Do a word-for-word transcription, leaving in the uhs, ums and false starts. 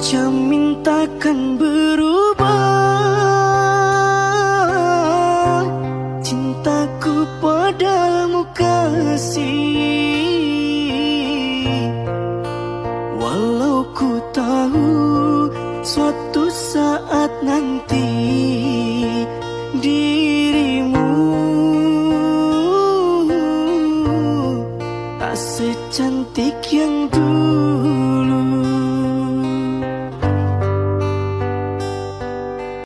jamin takkan berubah cintaku padamu kasih. Walau ku tahu suatu saat nanti dirimu tak secantik yang dulu.